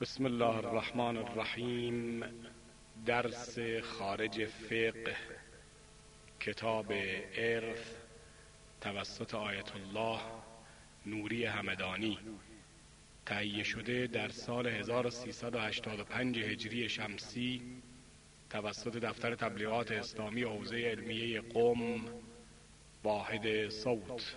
بسم الله الرحمن الرحیم. درس خارج فقه، کتاب ارث، توسط آیت الله نوری همدانی، تهیه شده در سال 1385 هجری شمسی توسط دفتر تبلیغات اسلامی حوزه علمیه قم، واحد صوت.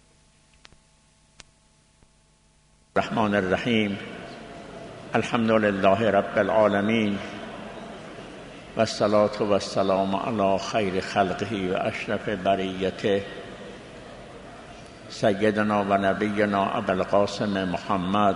الرحمن الرحیم. الحمد لله رب العالمین و الصلاة و السلام علی خیر خلقه و اشرف بریته سیدنا و نبینا ابی القاسم محمد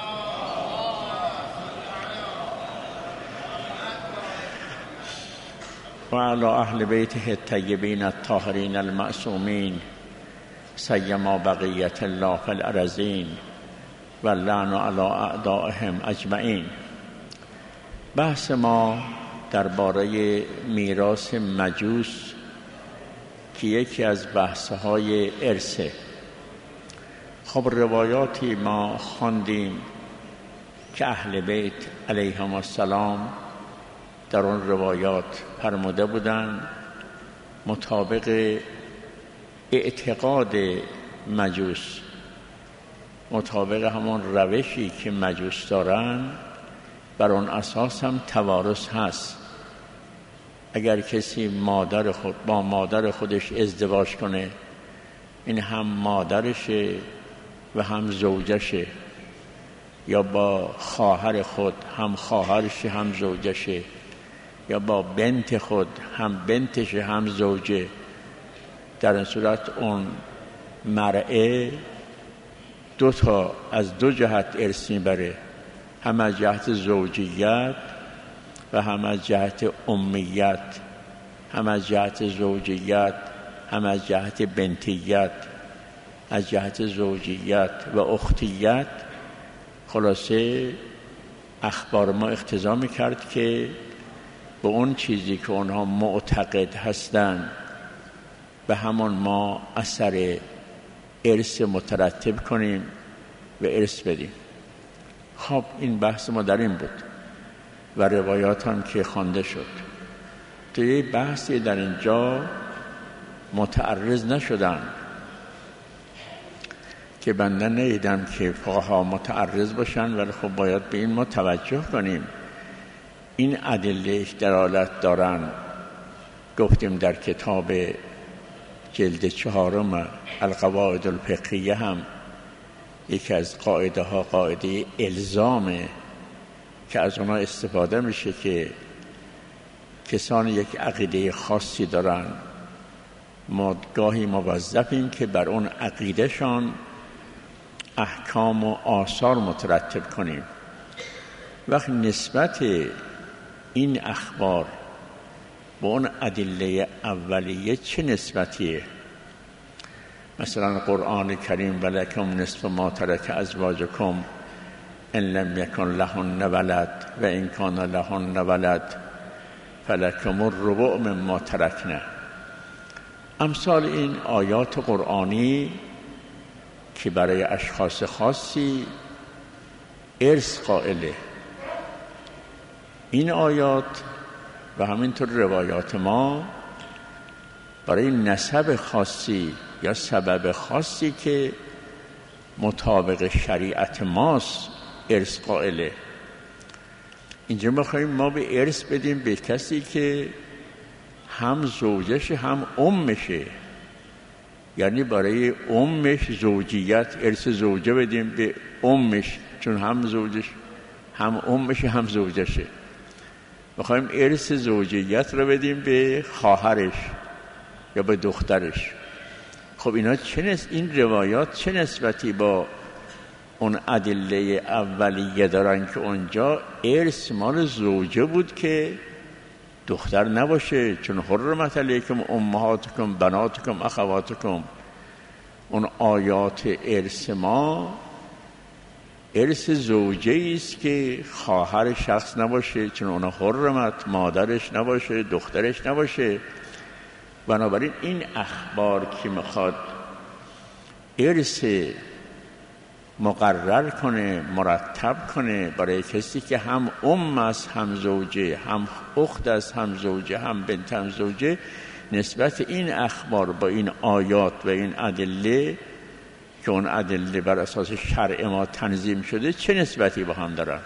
و علی اهل بیته الطیبین الطاهرین المعصومین سیما بقیت الله فی الارضین و لعن علی اعدائهم اجمعین. بحث ما درباره میراث مجوس که یکی از بحث‌های ارثه. خب روایاتی ما خواندیم که اهل بیت علیهم السلام در اون روایات فرموده بودند مطابق اعتقاد مجوس، مطابق همون روشی که مجوس دارن، بر اون اساس هم توارث هست. اگر کسی با مادر خودش ازدواج کنه، این هم مادرشه و هم زوجشه، یا با خواهر خود هم خواهرشه هم زوجشه، یا با بنت خود هم بنتشه هم زوجه، در این صورت اون مرئه از دو جهت ارث میبره، هم از جهت زوجیت و هم از جهت امیت، هم از جهت زوجیت هم از جهت بنتیت، از جهت زوجیت و اختیت. خلاصه اخبار ما اقتضا میکرد که به اون چیزی که اونها معتقد هستند به همون ما اثر ارث مترتب کنیم و ارث بدیم. خب این بحث ما در این بود و روایات هم که خوانده شد. توی بحثی در اینجا متعرض نشدن که بنده ندیدم که فقها متعرض باشن، ولی خب باید به این ما توجه کنیم. این ادله دلالت دارن. گفتیم در کتاب جلد 4 القواعد الفقهیه هم یکی از قاعده ها قاعده الزامه که از اونها استفاده میشه که کسان یک عقیده خاصی دارن، ما گاهی موظفیم که بر اون عقیدهشان احکام و آثار مترتب کنیم. وقتی نسبت این اخبار با اون ادله اولیه چه نسبتیه؟ مثلا قرآن کریم ولکم نصف ما ترک ازواجکم ان لم یکن لهن ولد و ان کان لهن ولد فلکم الربع مما ترکنا. امثال این آیات قرآنی که برای اشخاص خاصی ارث قائله، این آیات و همینطور روایات ما برای نسب خاصی یا سبب خاصی که مطابق شریعت ماست ارث قائله. اینجا می‌خوایم ما به ارث بدیم به کسی که هم زوجش هم امشه، یعنی برای امش زوجیت ارث زوجه بدیم به امش، چون هم زوجش هم امشه هم زوجشه. می‌خوایم ارث زوجیت رو بدیم به خواهرش یا به دخترش. خب اینا این روایات چه نسبتی با اون ادله اولیه دارن که اونجا ارث مال زوجه بود که دختر نباشه، چون حرمت علیکم امهاتکم بناتکم اخواتکم. اون آیات ارث ما ارث زوجه است که خواهر شخص نباشه، چون اون حرمت مادرش نباشه دخترش نباشه. بنابراین این اخبار که میخواد ارث مقرر کنه، مرتب کنه برای کسی که هم است، هم زوجه، هم اخت است، هم زوجه، هم بنت، هم زوجه، نسبت این اخبار با این آیات و این ادله که اون ادله بر اساس شرع ما تنظیم شده چه نسبتی با هم دارن.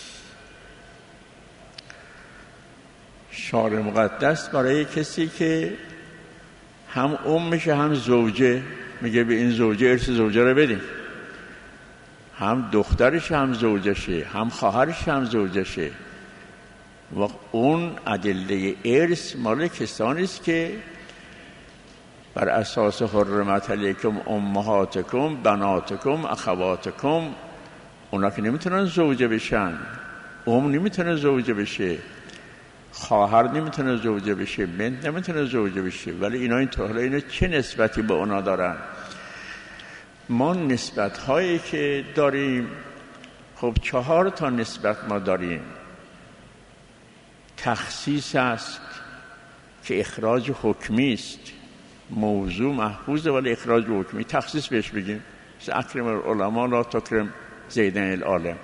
شارع مقدس برای کسی که هم میشه هم زوجه میگه به این زوجه ارث زوجه رو بدیم، هم دخترش هم زوجشه، هم خواهرش هم زوجشه، و اون ادله ارث مال کسانی است که بر اساس حرمت علیکم امهاتکم بناتکم اخواتکم، اونا که نمیتونن زوجه بشن، نمیتونه زوجه بشه، خواهر نمیتونه زوجه بشه، بنت نمیتونه زوجه بشه، ولی اینا اینا چه نسبتی به اونا دارن؟ ما نسبت هایی که داریم، خب 4 تا نسبت ما داریم. تخصیص است که اخراج حکمی است، موضوع محفوظه ولی اخراج حکمی، تخصیص بهش بگیم، اکرم العلماء لا تکرم زیدن العالم،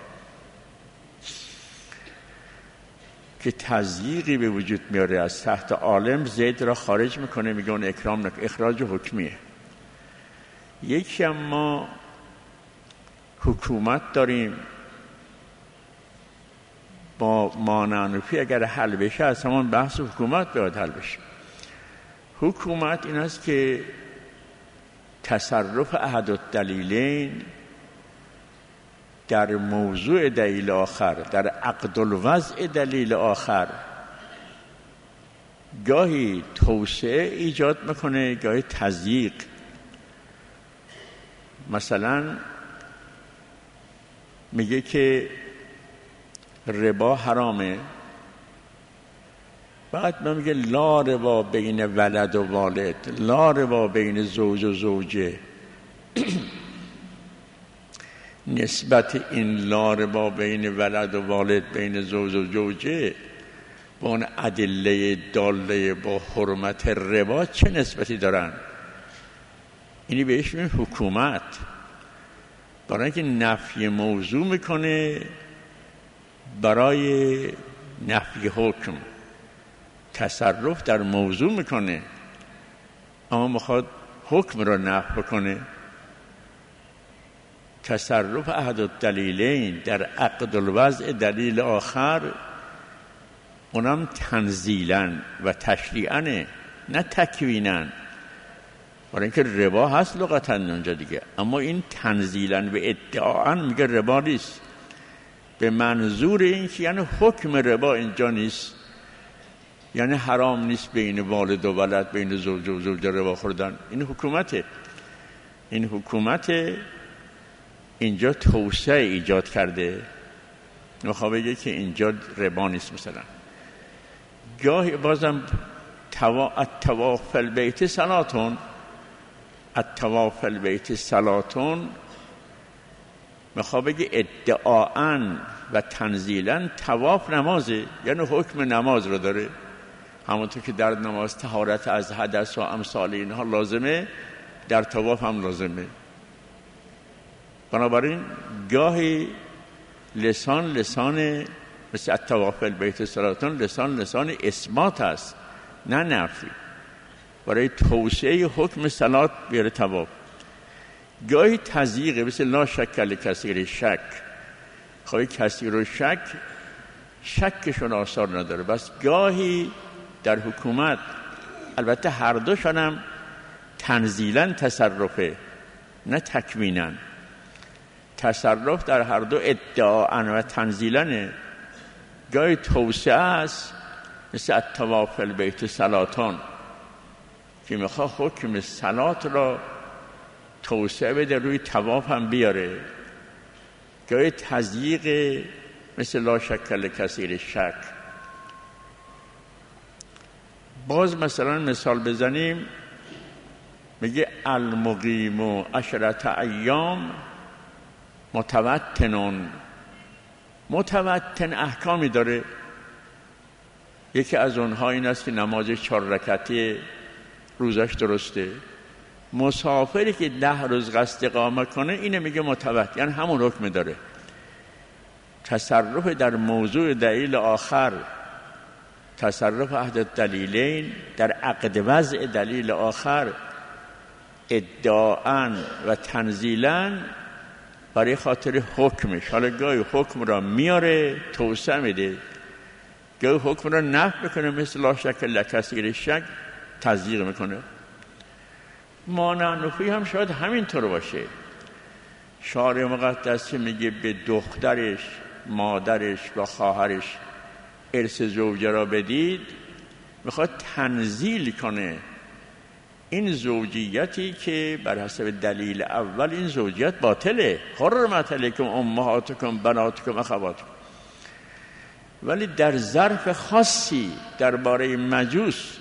که تضییقی به وجود میاره، از تحت عالم زید را خارج میکنه، میگه اون اکرام اخراج حکمیه. یکی هم ما حکومت داریم، با مانعنفی اگر حل بشه از همون بحث حکومت باید حل بشه. حکومت این است که تصرف احد الدلیلین در موضوع دلیل آخر، در عقد الوضع دلیل آخر، گاهی توسعه ایجاد میکنه، گاهی تضییق. مثلا میگه که ربا حرامه، بعد من میگه لا ربا بین ولد و والد، لا ربا بین زوج و زوجه. نسبت این لا ربا بین ولد و والد، بین زوج و زوجه با اون ادله داله با حرمت ربا چه نسبتی دارن؟ اینی بهش میگن حکومت، برای اینکه نفی موضوع میکنه برای نفی حکم، تصرف در موضوع میکنه اما میخواد حکم را نفی بکنه. تصرف احد الدلیلین در عقد الوضع دلیل آخر، اونم تنزیلاً و تشریعاً، نه تکویناً، برای اینکه ربا هست لغتاً اونجا دیگه، اما این تنزیلاً و ادعاءً میگه ربا نیست، به منظور این که یعنی حکم ربا اینجا نیست، یعنی حرام نیست بین والد و ولد، بین زوج و زوجه ربا خوردن. این حکومته، این حکومت اینجا توسعه ایجاد کرده، میخواد بگه که اینجا ربا نیست. مثلا گاهی بازم الطواف فی البیت صلاتون، الطواف فی البیت صلاتون، میخواد بگه ادعاءً و تنزیلاً طواف نمازه، یعنی حکم نماز رو داره، همونطور که در نماز طهارت از حدث و امثال اینها لازمه، در طواف هم لازمه. بنابراین گاهی لسان مثل الطواف فی البیت صلاتون، لسان اثبات است نه نفی، برای توسعه حکم صلات بیاره طواف. گاهی تضییقه، مثل لا شک لکثیر شک، خواهی کثیر و شکشون آثار نداره. بس گاهی در حکومت، البته هر دوشان هم تنزیلاً تصرفه نه تکویناً، تصرف در هر دو ادعاءً و تنزیلاً. گاهی توسعه است، مثل الطواف فی البیت صلاتان، که میخواد حکم صلات را توسعه بده، روی طواف هم بیاره. گاهی تضییق، مثل لا شک لکثیر شک. باز مثلا مثال بزنیم، میگه المقیم 10 ایام متوتن احکامی داره. یکی از اونها این است که نماز 4 رکعتی روزش درسته، مسافری که 10 روز قصد اقامه کنه اینه میگه متوت، یعنی همون حکم داره. تصرف در موضوع دلیل آخر، تصرف احد الدلیلین در عقد وضع دلیل آخر ادعاءً و تنزیلاً برای خاطر حکمش. حالا گاهی حکم را میاره توسعه میده، گاهی حکم را نفی میکنه، مثل لا شک الا کثیر شک تضییق میکنه. مانع نفی هم شاید همینطور باشه. شارع مقدس که میگه به دخترش، مادرش و خواهرش ارث زوجه را بدید، میخواد تنزیل کنه این زوجیتی که بر حسب دلیل اول این زوجیت باطله. حرمت علیکم امهاتکم بناتکم اخواتکم. ولی در ظرف خاصی درباره مجوس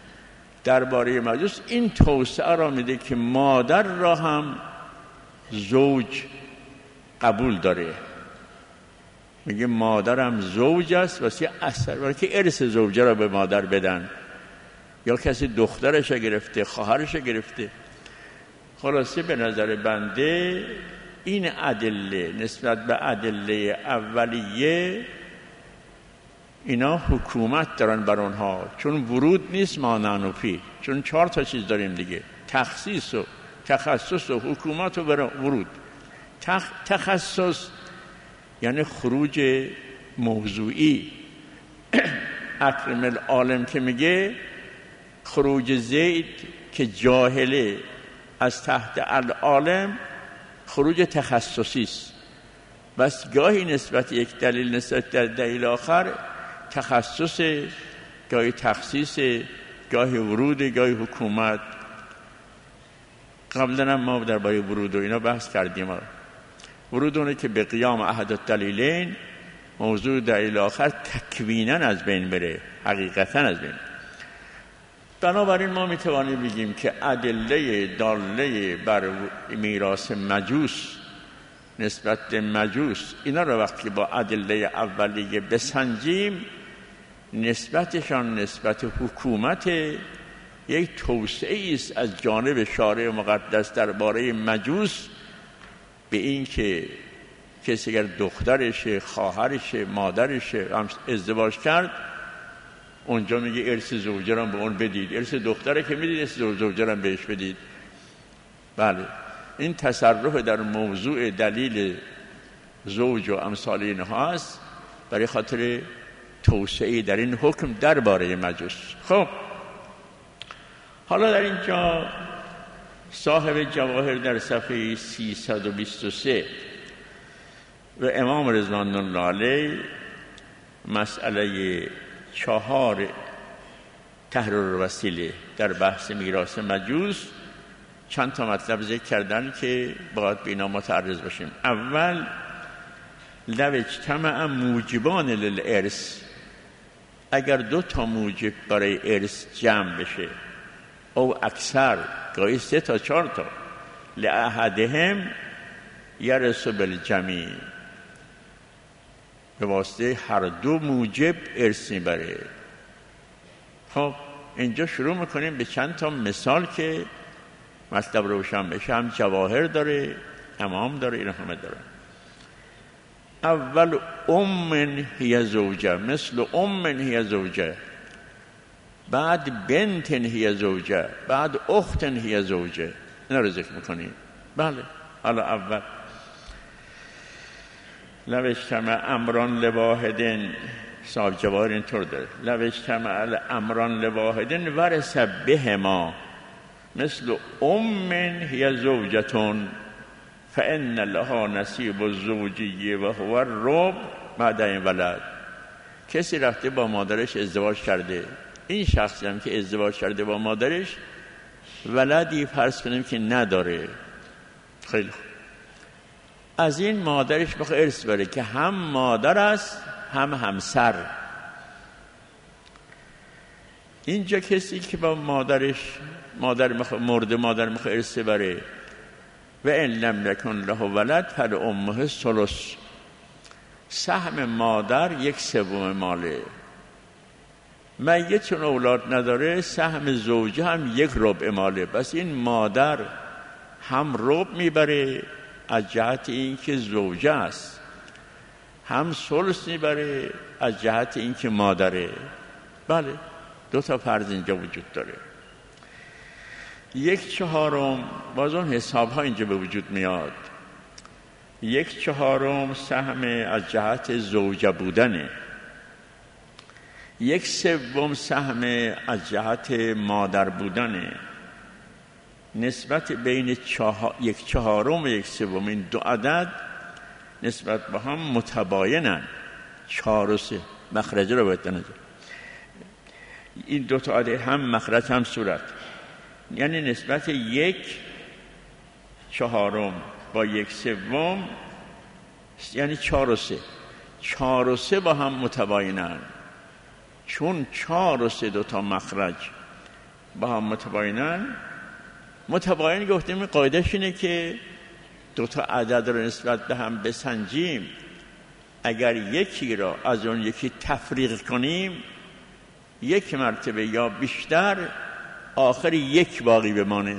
این توسعه را میده که مادر را هم زوج قبول داره. میگه مادرم زوج است واسه اثر که ارث زوجه را به مادر بدن، یا کسی دخترش گرفته، خواهرش گرفته. خلاصه به نظر بنده این ادله نسبت به ادله اولیه اینا حکومت دارن بر اونها، چون ورود نیست مانع نفی، چون 4 تا چیز داریم دیگه: تخصیص و تخصص و حکومت و ورود. تخصص یعنی خروج موضوعی. اکرم العالم که میگه خروج زید که جاهله از تحت العالم خروج تخصصی است. بس گاهی نسبت یک دلیل نسبت در دلیل آخر تخصص، گاهی تخصیص، گاهی ورود، گاهی حکومت. قبلا ما درباره ورود و اینا بحث کردیم. ورود اونه که به قیام احد الدلیلین موضوع دلیل آخر تکویناً از بین بره، حقیقتاً از بین. بنابراین ما میتوانیم بگیم که ادله داله بر میراث مجوس نسبت به مجوس، اینا رو وقتی با ادله اولیه بسنجیم، نسبتشان نسبت حکومت یک توسعه است از جانب شارع مقدس درباره مجوس، به این که کسی اگر دخترش، خواهرش، مادرش ازدواج کرد، اونجا میگه ارث زوجه را به اون بدید، ارث دختره که میدید ارث زوجه را بهش بدید. بله، این تصرف در موضوع دلیل زوج و امثال اینها است برای خاطر توسعه در این حکم درباره مجوس. خب حالا در اینجا صاحب جواهر در صفحه 323 و امام رضوان الله علیه مسئله 4 تحریر وسیله در بحث میراث مجوس چند تا مطلب ذکر کردن که باید به اینا متعرض باشیم. اول، لو اجتمع موجبان للارث، اگر 2 تا موجب برای ارث جمع بشه، او اکثر، گاهی 3 تا 4 تا، لأحدهم یرث بالجمیع، به واسطه هر 2 موجب ارث میبره. خب اینجا شروع میکنیم به چند تا مثال که مطلب روشن بشه. هم جواهر داره، امام داره، اینا همه داره. اول، ام هی زوجه، مثل ام هی زوجه، بعد بنت هی زوجه، بعد اخت هی زوجه، اینا رو ذکر میکنیم. بله، حالا اول، لو اجتمع امران لواحدن، صاحب جواهر اینطور داره: لو اجتمع امران لواحدن ورث بهما، مثل ام هی زوجتون فان لها نصیب الزوجیه و هو الربع بعد این ولد. کسی رفته با مادرش ازدواج کرده، این شخصی هم که ازدواج کرده با مادرش ولدی فرض کنیم که نداره. خیلی خوب، از این مادرش بخواه ارث بره که هم مادر است هم همسر. اینجا کسی که با مادرش مورد مادر میخواه ارث بره، و ان لم یکن له ولد فلامه الثلث، سهم مادر 1/3 ماله. میت چون اولاد نداره سهم زوجه هم 1/4 ماله، بس این مادر هم ربع میبره از جهت این که زوجه است، هم ثلث میبره از جهت این که مادره. بله 2 فرض اینجا وجود داره. 1/4 باز اون حساب ها اینجا به وجود میاد. 1/4 سهم از جهت زوجه بودنه، 1/3 سهم از جهت مادر بودنه. نسبت بین 1/4 و 1/3 این 2 عدد نسبت به هم متباینن. 4 و 3 مخرج رو باید نظر، این 2 تا عدد هم مخرج هم صورت، یعنی نسبت 1/4 با 1/3 یعنی 4 و 3. 4 و 3 با هم متباینن، چون 4 و 3 2 تا مخرج با هم متباینن. متباین گفتیم قاعدهش اینه که 2 تا عدد رو نسبت به هم بسنجیم، اگر یکی را از اون یکی تفریق کنیم 1 مرتبه یا بیشتر، آخر 1 باقی بمانه.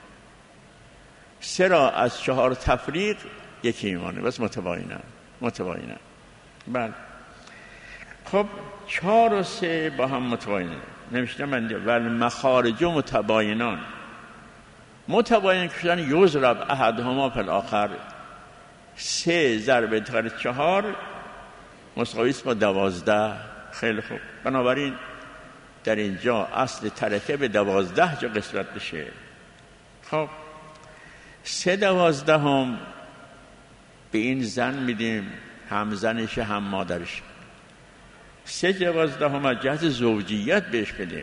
3 را از 4 تفریق 1 میمانه، بس متباینن. بله خب 4 و 3 با هم متباینن. نمیشه من والمخارج متباینان. متباین شدن یضرب احدهما فی الاخر. 3 ضرب 4 مساوی است با 12. خیلی خوب، بنابراین در اینجا اصل ترکه به 12 جا قسمت بشه. خب 3/12 به این زن میدیم، هم زنش هم مادرش. 3/12 از جهت زوجیت بهش بدیم.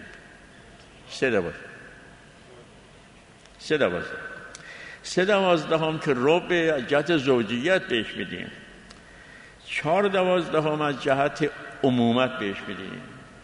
3/12 که ربع از جهت زوجیت بهش بدیم. 4/12 از جهت عمومت بهش بدیم.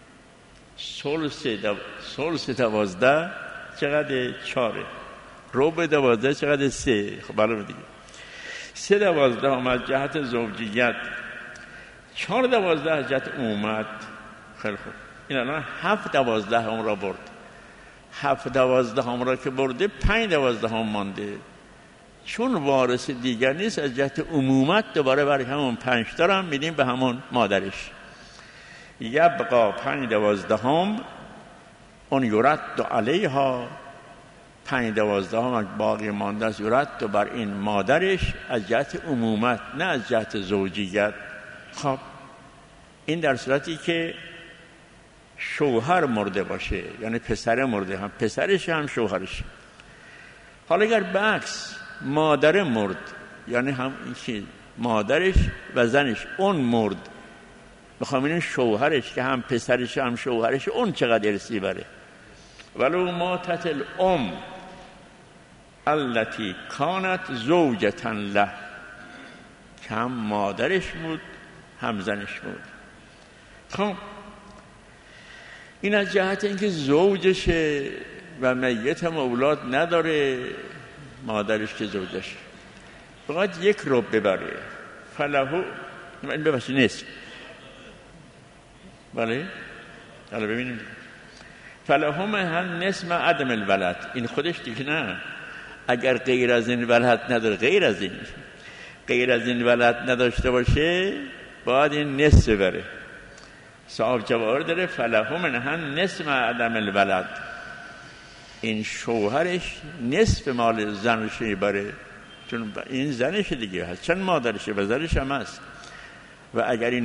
ثلث 12 چقدر؟ 4. ربع 12 چقدر؟ 3. خب معلومه دیگه. 3/12 از جهت زوجیت، 4/12 از جهت عمومت. خیلی خوب، این الان 7/12 را برد. 7/12 را که برده 5/12 مانده، چون وارث دیگر نیست از جهت عمومت دوباره برای همون 5 تا هم میدیم به همون مادرش. یبقا 5/12 اون یرد علیها. 5/12 باقی مانده است یرد بر این مادرش از جهت عمومت، نه از جهت زوجیت. خب این در صورتی که شوهر مرده باشه، یعنی پسر مرده، هم پسرش هم شوهرش. حالا اگر بعکس مادر مرد، یعنی هم این مادرش و زنش اون مرد، بخوام این شوهرش که هم پسرش هم شوهرش اون چقدر ارثی بره. ولو ماتت الام التي كانت زوجة له، که هم مادرش بود هم زنش بود. خب این از جهت اینکه زوجشه و میت هم اولاد نداره، مادرش که زوجشه باید 1 ربع ببره. فلهو این ببخشید نصف. بله حالا ببینیم. فلهم هل نصف عدم الولد. این خودش دیگه نه، اگر غیر از این ولد نداره، غیر از این ولد نداشته باشه باید این نصف بره. صاحب جواهر داره فلهم هل نصف عدم الولد، این شوهرش نصف مال زنش میبره، چون این زنش دیگه هست، چون مادرشه و زنش هم هست. و اگر این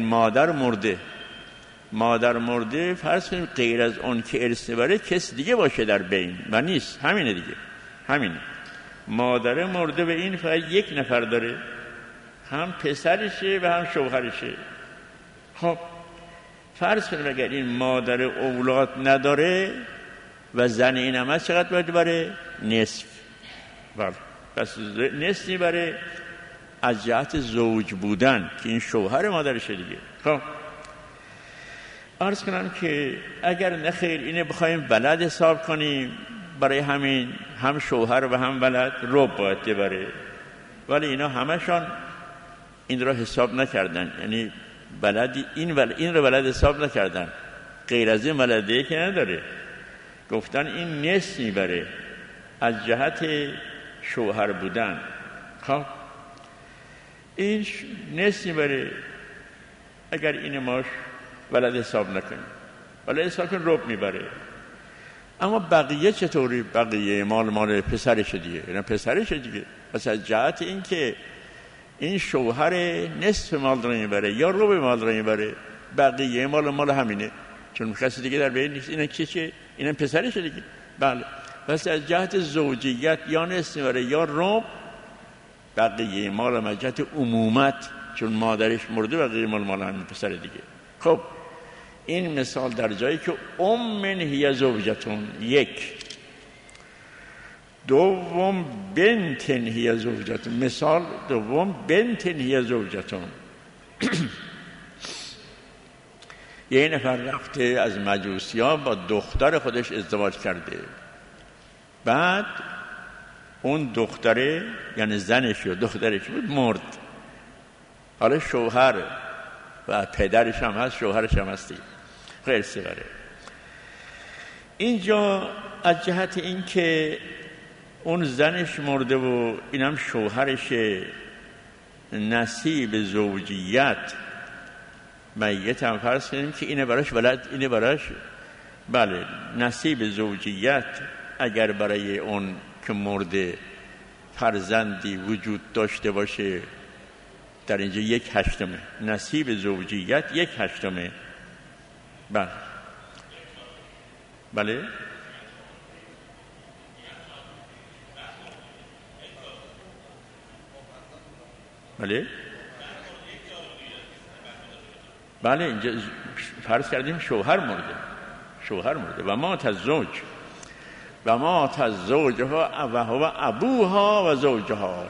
مادر مرده فرض کنیم غیر از اون که ارث بره کس دیگه باشه در بین و نیست، همینه دیگه، همینه. مادر مرده به این فقط 1 نفر داره، هم پسرشه و هم شوهرشه. خب فرض کنیم اگر این مادر اولاد نداره و زن این هم هست، چقدر باید بره؟ نصف. بله پس نصف میبره از جهت زوج بودن که این شوهر مادرشه دیگه. خب عرض کنم که اگر نخیر اینه بخوایم ولد حساب کنیم، برای همین هم شوهر و هم ولد ربع باید ببره، ولی اینا همشان این را حساب نکردن، یعنی ولدی این رو ولد حساب نکردن. غیر از این ولده که نداره. گفتن این نصف میبره از جهت شوهر بودن. خب این نصف میبره اگر این ماش ولد حساب نکنیم، ولد حساب کن ربع میبره. اما بقیه چطوری؟ بقیه مال پسرش دیگه، اینا پسرش دیگه. پس از جهت این که این شوهر نصف مال رو میبره یا ربع مال رو میبره، بقیه مال همینه، چون کسی دیگه در بین نیست. اینا چه؟ اینا پسرش دیگه. بله. پس از جهت زوجیت یا نصف میبره یا ربع، بقیه مال از جهت عمومت، چون مادرش مرده، بقیه مال همین پسر دیگه. خب این مثال در جایی که من هی زوجتون، یک. دوم بنتن هی زوجتون، مثال دوم بنتن هی زوجتون. یه نفر رفته از مجوسی‌ها با دختر خودش ازدواج کرده، بعد اون دختره یعنی زنش و دخترش بود مرد. حالا شوهر و پدرش هم هست، شوهرش هم هستی، خیلی سبره. اینجا از جهت این که اون زنش مرده و اینم شوهرش، نصیب زوجیت میت هم فرض کنیم که اینه براش ولد، اینه براش بله نصیب زوجیت. اگر برای اون که مرده فرزندی وجود داشته باشه، در اینجا 1/8 نصیب زوجیت 1/8. بله بله بله بله. اینجا فرض کردیم شوهر مرده و ما تزوج و ما تزوجها و هو ابوها و زوجها.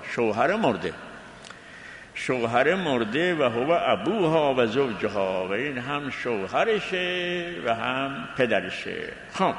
شوهر مرده و هو ابوها و زوجها، و این هم شوهرشه و هم پدرشه. خب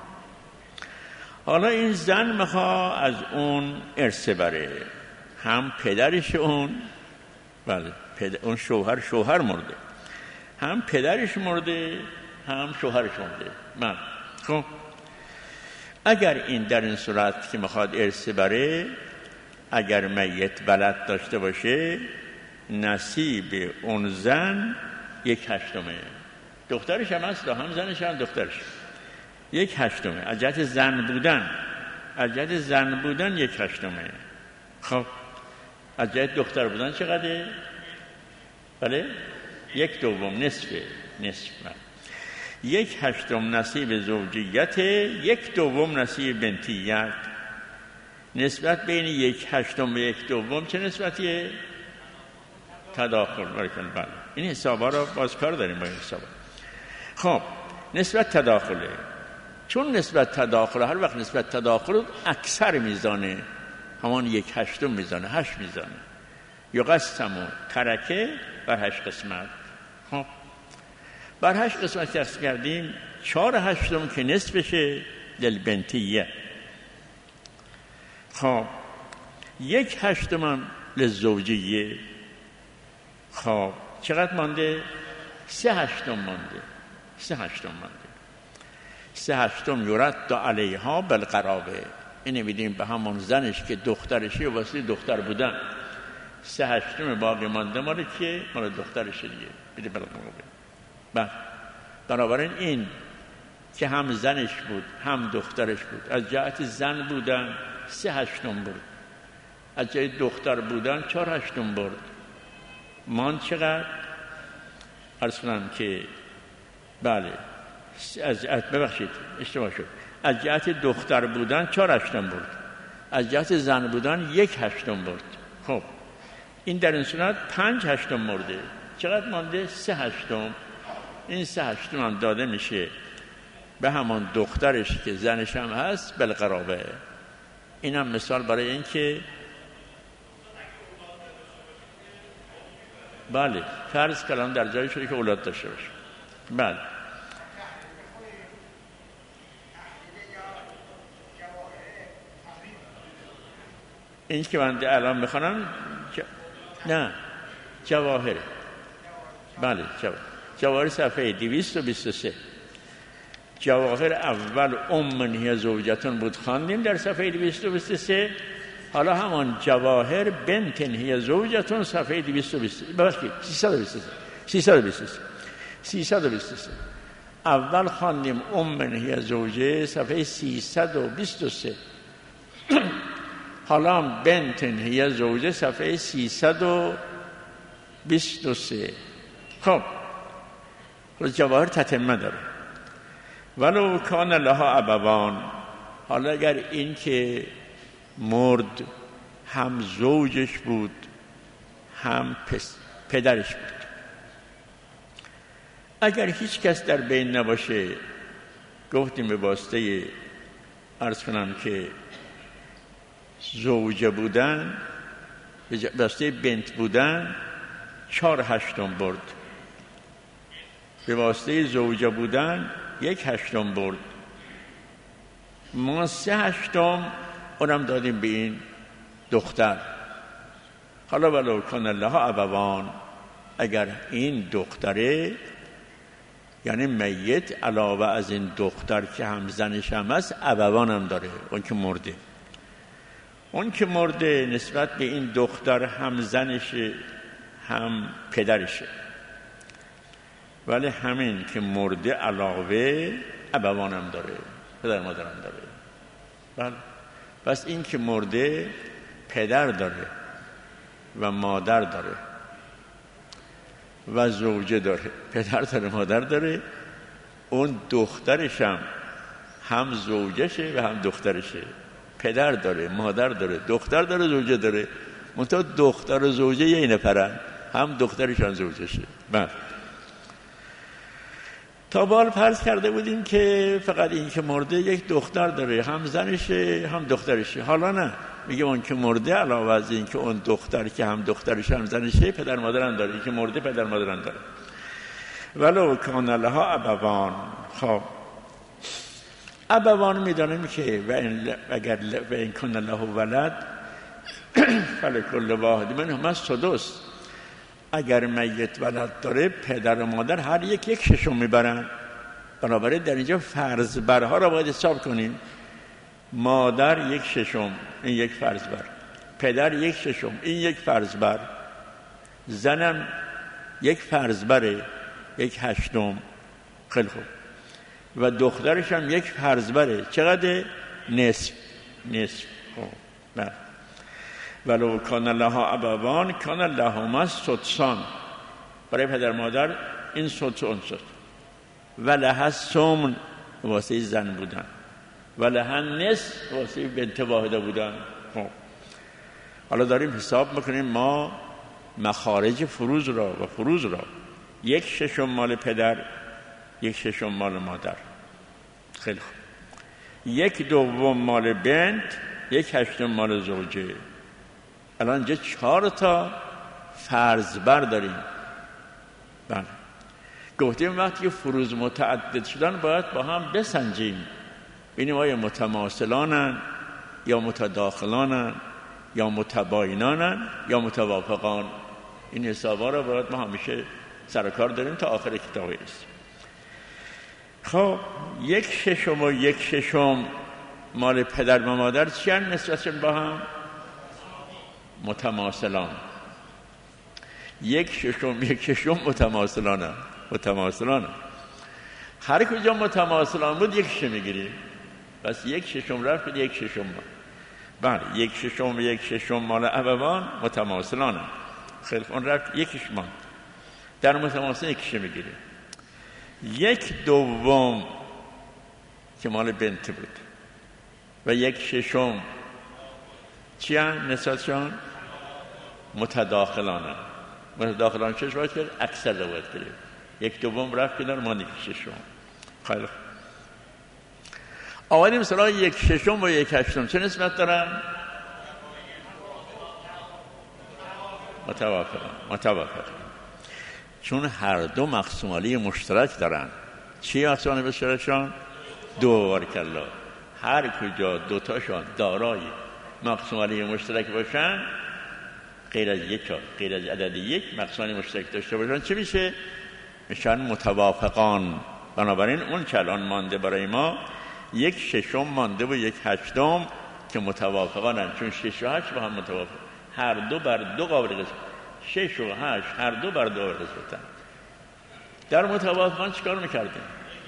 حالا این زن میخوا از اون ارث بره، هم پدرش اون، بله اون شوهر مرده، هم پدرش مرده هم شوهرش مرده. من خب اگر این در این صورت که میخواد ارث بره، اگر میت ولد داشته باشه، نصیب اون زن 1/8. دخترش هم هست، هم زنش هم دخترش 1/8. از جهت زن بودن 1/8. خب از جهت دختر بودن چقدره؟ بله 1/2 نصف 1/8 نصیب زوجیت، 1/2 نصیب بنتیت. نسبت بین 1/8 و 1/2 چه نسبتیه؟ تداخل. بله این حسابا رو باز کار داریم با این حسابا. خب نسبت تداخله، چون نسبت تداخله، هر وقت نسبت تداخل اکثر میزانه، همان 1/8 میزانه، 8 میزانه. یقسم ترکه بر 8 قسمت. خب بر 8 قسمت تقسیم کردیم، 4/8 که نصفشه للبنتیه. خب 1/8 للزوجیه. خب چقدر مانده؟ 3/8 مانده. 3/8 یرد علیها بالقرابه. اینه میدیم به همون زنش که دخترشه و واسه دختر بودن. 3/8 باقی مانده مال که مال دخترشه دیگه، بده بالقرابه. بنابراین این که هم زنش بود هم دخترش بود، از جهت زن بودن 3/8 برد، از جهت دختر بودن 4/8 برد. مان چقدر؟ عرض کنم که بله ببخشید اشتباه شد، از جهت دختر بودن 4/8 برد، از جهت زن بودن 1/8 برد. خب این در این صورت 5/8 مرده. چقدر مانده؟ 3/8. این 3/8 هم داده میشه به همان دخترش که زنش هم هست بالقرابه. این هم مثال برای این که بله فرض کلام در جایی شده که اولاد داشته باشه. بله این که من الان میخوانم نه جواهره. بله جواهر صفحه 223. جواهر اول من هی زوجتون بود خواندیم در صفحه 223. حالا همان جواهر بنت هی زوجتون صفحه 323 اول خواندیم من هی زوجه صفحه 323. حالا بنت هی زوجه صفحه 323. خب جواهر تتمه داره. ولو کان لها ابوان، حالا اگر این که مرد هم زوجش بود هم پدرش بود، اگر هیچ کس در بین نباشه، گفتیم به واسطه عرض کنم که زوجه بودن، به واسطه بنت بودن 4/8 برد، به واسطه زوجه بودن 1/8 برد، ما 3/8 اونم دادیم به این دختر. حالا ولو کان لها ابوان، اگر این دختره، یعنی میت علاوه از این دختر که هم زنش هم هست ابوان هم داره، اون که مرده نسبت به این دختر هم زنشه هم پدرشه، ولی همین که مرده علاوه ابوان هم داره، پدر مادر هم داره. بله، پس این که مرده پدر داره و مادر داره و زوجه داره، پدر داره مادر داره، اون دخترش هم زوجشه و هم دخترشه، پدر داره مادر داره دختر داره زوجه داره، منتها دختر و زوجه یه نفرن، هم دخترش هم زوجشه. بله، تا بال فرض کرده بودیم که فقط این که مرده یک دختر داره، هم زنشه هم دخترشه. حالا نه، میگه اون که مرده علاوه از این که اون دختر که هم دخترش هم زنشه پدر مادر هم داره، این که مرده پدر مادر هم داره. ولو کان لها ابوان. خب ابوان میدانیم که اگر و این کان له ولد فلکل واحد منهما السدس، اگر میت ولد داره پدر و مادر هر یک 1/6 میبرن. بنابراین در اینجا فرض برها را باید حساب کنیم. مادر 1/6، این یک فرض بر، پدر 1/6، این یک فرض بر، زنم یک فرض بره 1/8. خیلی خوب. و دخترش هم یک فرض بره، چقدر؟ نصف. خب بله. ولو کان لها ابوان کان لهما السدسان، برای پدر مادر این سدس اون سدس. و لها الثمن واسه زن بودن، و لها النصف واسه بنت واحده بودن. خب حالا داریم حساب میکنیم ما مخارج فروض را 1/6 مال پدر، 1/6 مال مادر. خیلی خوب. 1/2 مال بنت، 1/8 مال زوجه. الان اینجا 4 تا فرض بر داریم. بله، گفتیم وقتی که فروض متعدد شدن باید با هم بسنجیم، ببینیم آیا متماثلانن یا متداخلانن یا متباینانن یا متوافقان. این حسابا رو باید ما همیشه سر کار داریم تا آخر کتاب است. خب 1/6 و 1/6 مال پدر و مادر چی هستن نسبتشون با هم؟ متماثلان. 1/6 متماثلانه. هر کجا متماثلان بود 1/6 میگیریم. پس 1/6 رفت به 1/6. بله، 1/6 و 1/6 مال ابوان متماثلانه. خیلی اون رفت 1/6 مال. در متماثل 1/6 میگیریم. 1/2 که مال بنت بود و 1/6 چی هست نسبتشون؟ متداخلانه. متداخلان چش باید کرد؟ اکثر رو باید کرد. 1/2 رفت کنار ما 1/6. خیلی خوب. آمدیم سراغ 1/6 و 1/8 چه نسبت دارن؟ متوافق. چون هر دو مقسومالی مشترک دارن. چی مقسومالی مشترکشان؟ 2 بارکالله. هر کجا دوتاشان دارای مقسومالی مشترک باشن، غیر از عدد 1 مقسومالی مشترک داشته باشن، چه میشه؟ میشن متوافقان. بنابراین اون که الان مانده برای ما 1/6 مانده و 1/8 که متوافقانن، چون 6 و 8 با هم متوافق، هر دو بر دو قابل قسمت، 6 و 8 هر دو بر دو قابل قسمتن. در متوافقان چیکار میکردیم؟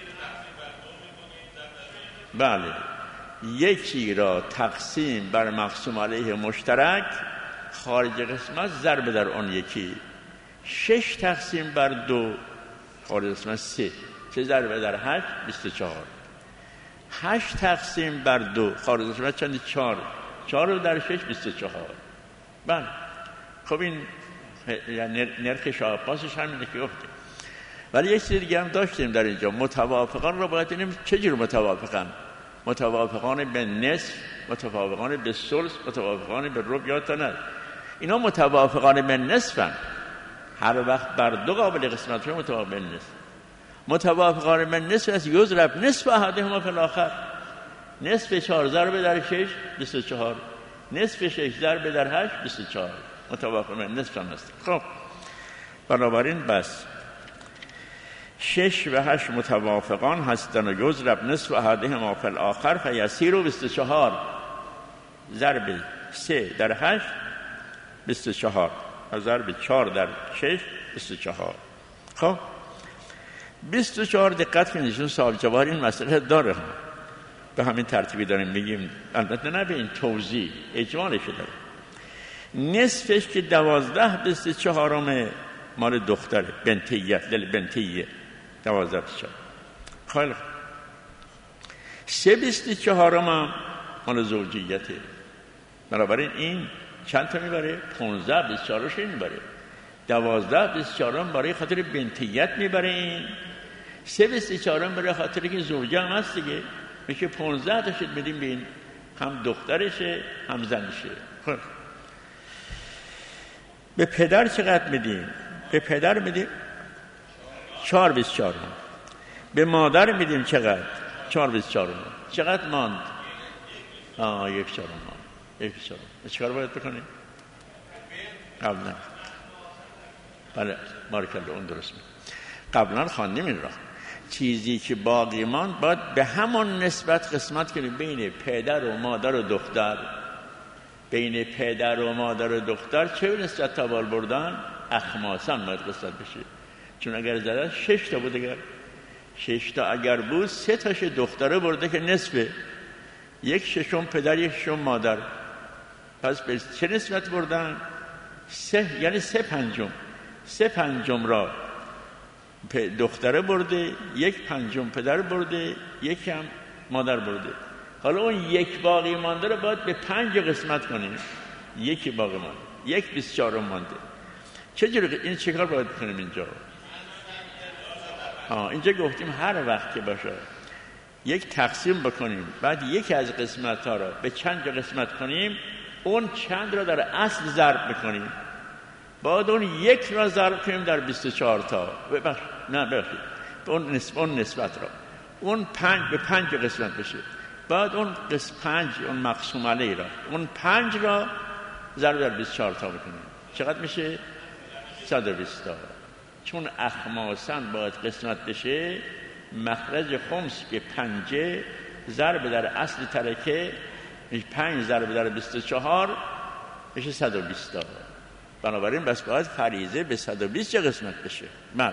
بله، یکی را تقسیم بر مقسوم علیه مشترک خارج قسمت ضرب در اون یکی، 6 تقسیم بر 2 خارج قسمت 3 چه ضرب در 8 24، 8 تقسیم بر 2 خارج قسمت چند 4 4 در 6 24. بله خب این نرخ شاپاسش همینه که گفته. ولی یک چیز دیگه هم داشتیم در اینجا، متوافقان رو باید ببینیم چجور متوافقن. متوافقان به نصف، متوافقان به ثلث، متوافقان به ربع، یادتون نره اینا متوافقان به نصفن، هر وقت بر دو قابل قسمت شدن متوافق به نصف. متوافقان به نصف از یضرب نصف احدهما فی الاخر، نصف 4 ضرب در 6 24، نصف 6 ضرب در 8 24، متوافق به نصف هم هست. خب بنابراین بس 6 و 8 متوافقان هستن و یضرب نصف احدهما فی الاخر فیصیر 24 ضرب 3 در 8 24 و ضرب 4 در 6 24. خب 24 دقت کنید، چون صاحب جواهر این مسئله داره، به همین ترتیبی داریم میگیم، البته نه به این توضیح، اجمالش داره. نصفش که 12 24 مال دختره، بنتیه، بنتیه 12 24. خیلی خوب 3 24 هم مال زوجیته، بنابراین این چند تا میبره؟ 15 24 این میبره، 12 24 برای خاطر بنتیت میبره، این 3 24 برای خاطر که زوجه هم هست دیگه، میشه 15 تا شد بدیم به این، هم دخترشه هم زنشه. خب به پدر چقدر میدیم؟ به پدر میدیم 4 24. به مادر میدیم چقدر؟ 4 24. چقدر ماند؟ 1 4 ماند. 1 4. چیکار باید بکنیم؟ قبلا بله بارکالله اون درست میگه، قبلا خواندیم این را. چیزی که باقی ماند باید به همون نسبت قسمت کنیم بین پدر و مادر و دختر. بین پدر و مادر و دختر چه نسبت تابال بردن؟ اخماسن باید قسمت بشه، چون اگر زده 6 تا بود، اگر 6 تا اگر بود 3 تاش دختره برده که نصفه، 1/6 پدر 1/6 مادر، پس به چه نسبت بردن؟ 3 یعنی 3/5. 3/5 را دختره برده، 1/5 پدر برده، 1 هم مادر برده. حالا اون 1 باقی مانده رو باید به 5 قسمت کنیم، 1 باقی مانده، 1 24 مانده. چجوری این چیکار باید کنیم اینجا؟ اینجا گفتیم هر وقت که باشه 1 تقسیم بکنیم، بعد یکی از قسمت ها را به چند قسمت کنیم، اون چند را در اصل ضرب میکنیم، بعد اون 1 را ضرب کنیم در 24 تا، ببخشید اون نسبت را، اون 5 به 5 قسمت بشه، بعد اون قسم 5 اون مقسوم علیه را، اون 5 را ضرب در 24 تا بکنیم، چقدر میشه؟ 120 تا. چون اخماسن باید قسمت بشه، مخرج خمس که 5 ضرب در اصل ترکه 5 ضرب در 24 میشه 120 تا. بنابراین بس باید فریضه به 120 قسمت بشه. بله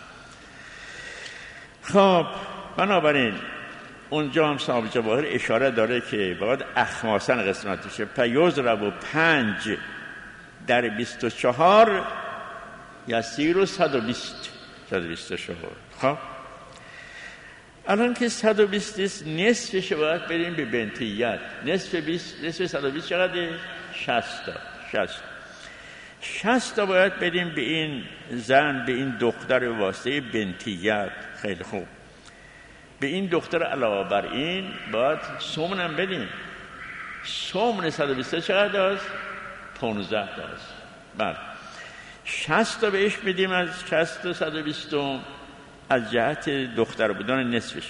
خب بنابراین اونجا هم صاحب جواهر اشاره داره که باید اخماسن قسمت بشه، پیضرب 5 در 24 یصیر 120 124. خب الان که 120 است، نصفش باید بریم به بنتیت. نصف 120 چقدر؟ 60 تا. 60 تا باید بدیم به این زن، به این دختر واسطه بنتیت. خیلی خوب، به این دختر علاوه بر این باید سمن هم بدیم. سمن 120 چقدر است؟ 15 تا است. بله 60 تا بهش بدیم از 60 تا 120 از جهت دختر بودن نصفش،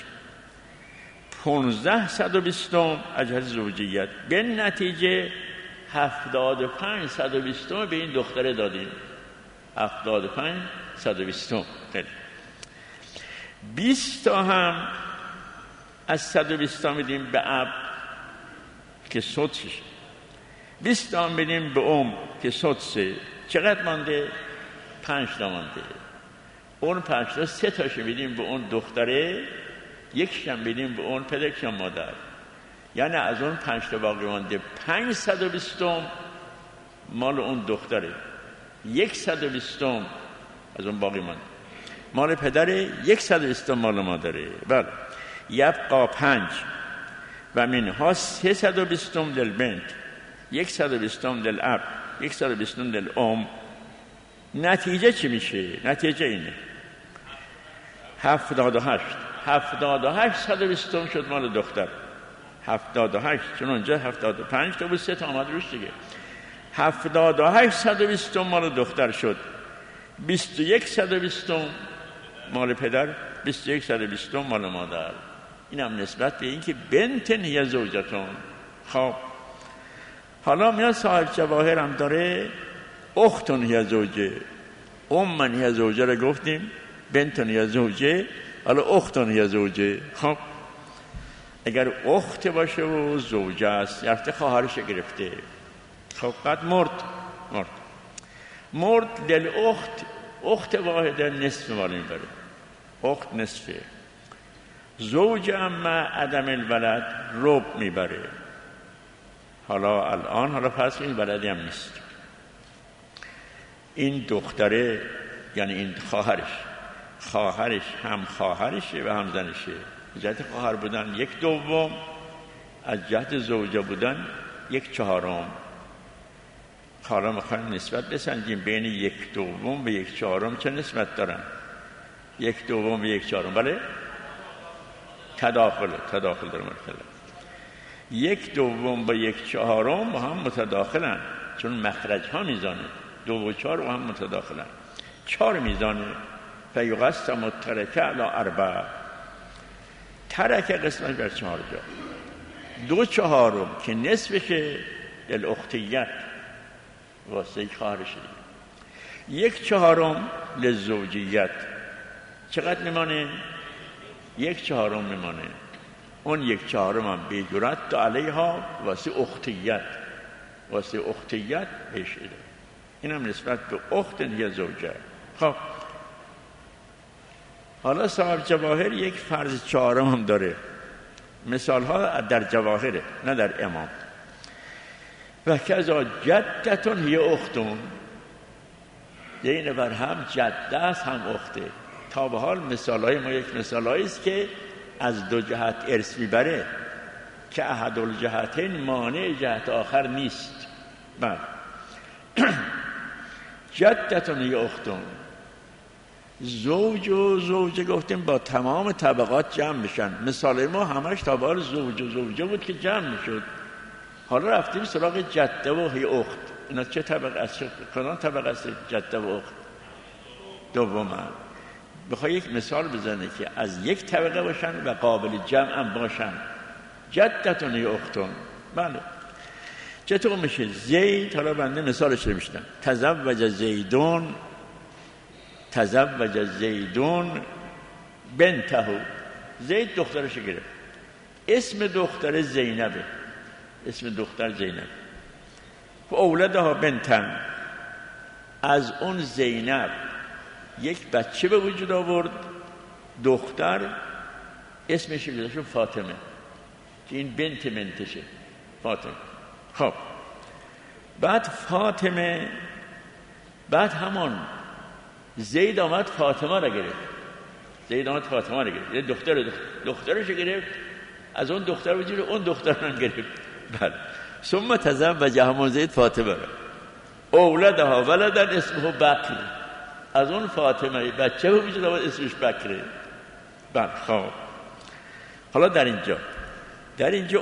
15 120 از جهت زوجیت، به نتیجه 75 120 به این دختره دادیم. 75 120. خیلی 20 تا هم از 120 تا میدیم به اب که سدسشه، 20 تا هم میدیم به که سدسه. چقدر مانده؟ 5 تا مانده. اون 5 تا 3 تاشو میدیم به اون دختره، یکیش هم میدیم به اون پدرش یا مادر. یعنی از اون 5 تا باقی مانده 520 مال اون دختره، 120 از اون باقی مانده مال پدره، 120 مال مادره. بله. یبقا 5 و منها 320 للبنت، 120 للاب، 120 للام. نتیجه چی میشه؟ نتیجه اینه 78 120 شد مال دختر. 78 چون اونجا 75 تا بود، 3 تا آمد روش دیگه. 78 120 مال دختر شد، 21 120 مال پدر، 21 120 مال مادر. این هم نسبت به این که بنتن هی زوجتون. خب حالا میاد صاحب جواهر هم داره اختون هی زوجه، من هی زوجه رو گفتیم، بنتون هی زوجه، حالا اختون هی زوجه. خب اگر اخت باشه و زوجه است، رفته خواهرش گرفته، خب بعد مرد للاخت، اخت واحده نصف مال میبره، اخت نصفه. زوج اما عدم الولد ربع میبره. حالا الان فرض کنید ولدی هم نیست، این دختره یعنی این خواهرش هم خواهرشه و هم زنشه. از جهت خواهر بودن 1/2، از جهت زوجه بودن 1/4. حالا میخوایم نسبت بسنجیم بین 1/2 و 1/4 چه نسبت دارن؟ 1/2 و 1/4 بله؟ تداخل داره مرتبط. 1/2 با 1/4 با هم متداخلن، چون مخرج ها میزانه 2 و 4 با هم متداخلن. 4 میزانه. فیقسم الترکه علی 4، ترکه قسمت بر 4 جا. 2/4 که نصفشه للاختیت واسه خواهرش، 1/4 للزوجیت. چقدر میمانه؟ 1/4 میمانه. اون 1/4 هم بیجورت تا علیها واسه اختیت بهش ایده. این هم نسبت به اخت یا زوجه. خب حالا صاحب جواهر یک فرض 4 هم داره. مثال ها در جواهره نه در امام. و کذا جدتون هی اختون، این بر هم جده است هم اخته. تا به حال مثال های ما یک مثال است که از 2 جهت ارث میبره که احد الجهتین مانع جهت آخر نیست. بله. جدتون هی اختون، زوج و زوجه گفتیم با تمام طبقات جمع بشن. مثال ما همش تا به حال زوج و زوجه بود که جمع میشد. حالا رفتیم سراغ جده و هی اخت. اینا چه طبقه است؟ کدام طبقه است جده و اخت؟ دومه. بخوای یک مثال بزنه که از یک طبقه باشن و قابل جمع هم باشن. جدتون هی اختون. بله. چطور میشه؟ زید، حالا بنده مثالش رو میشنم. تزوج زیدون بنته، زید دخترش گرفت. اسم دختر زینبه، و اولادها بنتن، از اون زینب یک بچه به وجود آورد دختر، اسمش گذاشت فاطمه که این بنتشه فاطمه. خب بعد همان زید آمد فاطمه را گرفت، یه دخترش گرفت، از اون دختر وجود اون دختر را گرفت. بله. ثم تزوج همون زید فاطمه را، اولادها ولدن اسمه بکر، از اون فاطمه بچه به وجود آمد اسمش بکره. بله. خب حالا در اینجا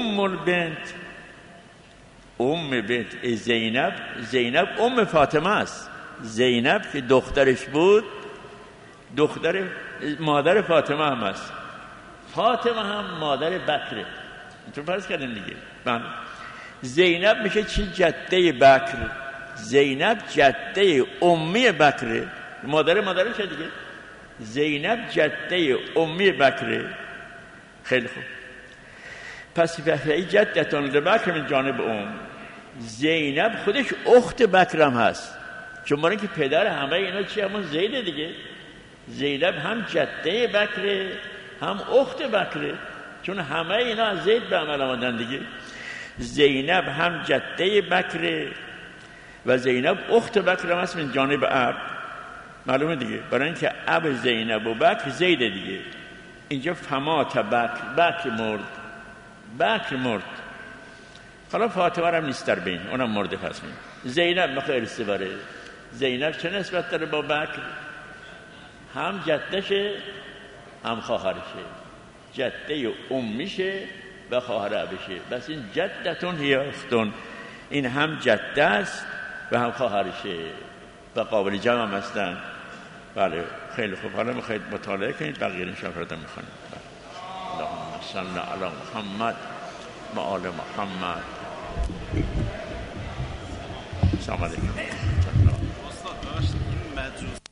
ام بنت زینب ام فاطمه است. زینب که دخترش بود دختر مادر فاطمه هم است. فاطمه هم مادر بکره. اینطور فرض کردن دیگه. زینب میشه چی؟ جده بکر. زینب جده امی بکره، مادرش دیگه. زینب جده امی بکره. خیلی خوب، پس فهی جدتون لبکر من جانب زینب خودش اخت بکرم هست، چون برای که پدر همه اینا چی؟ همون زیده دیگه. زینب هم جده بکره هم اخت بکره، چون همه اینا از زید به عمل آمدن دیگه. زینب هم جده بکره و زینب اخت بکرم هست من جانب اب. معلومه دیگه، برای اینکه اب زینب و بکر زیده دیگه. اینجا فمات بکر مرد. حالا فاطمه هم نیست در بین، اونم مرده. پس زینب مخیر استباره. زینب چه نسبت داره با بکر؟ هم جدشه هم خواهرشه، جده امیشه و خواهر ابشه. بس این جدتون هی اختون، این هم جده است و هم خواهرشه و قابل جمع هم هستن. بله خیلی خوب، حالا میخواید مطالعه کنید، بقیه این شفرات هم میخوانید. اللهم صل علی محمد و آل محمد. سلام علیکم.